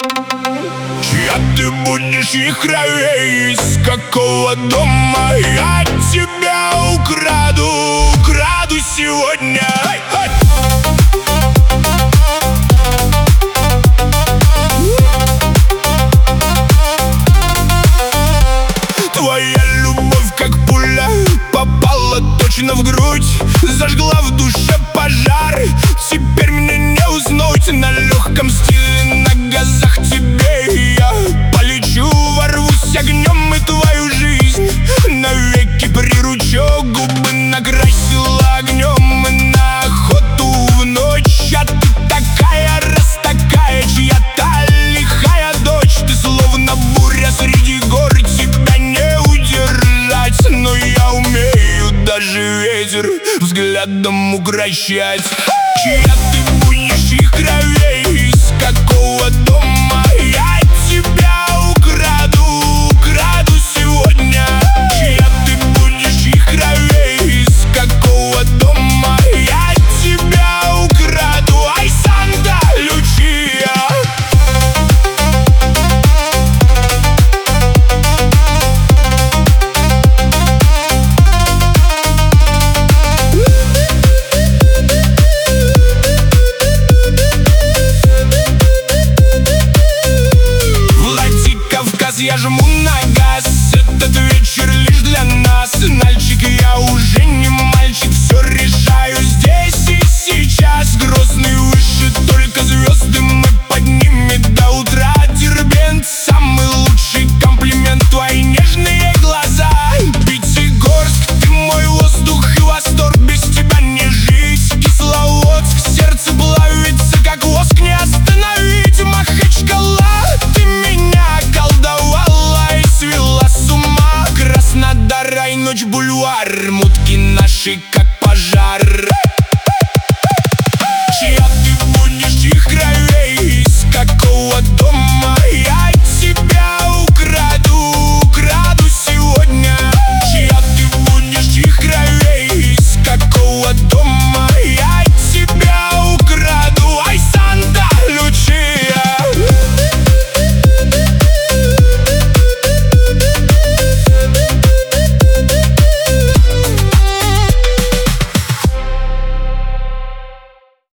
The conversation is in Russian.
Чья ты будешь и крови, из какого дома я тебя украду сегодня. Твоя любовь, как пуля, попала точно в грудь, зажгла в душе пожар. Теперь мне не уснуть, на легком стиле, на газах тебе я полечу, ворвусь огнем и твою жизнь навеки приручу. Губы накрасила огнем и на охоту в ночь. А ты такая, раз такая, чья-то лихая дочь. Ты словно буря среди гор, тебя не удержать. Но я умею даже ветер взглядом укращать. Чья ты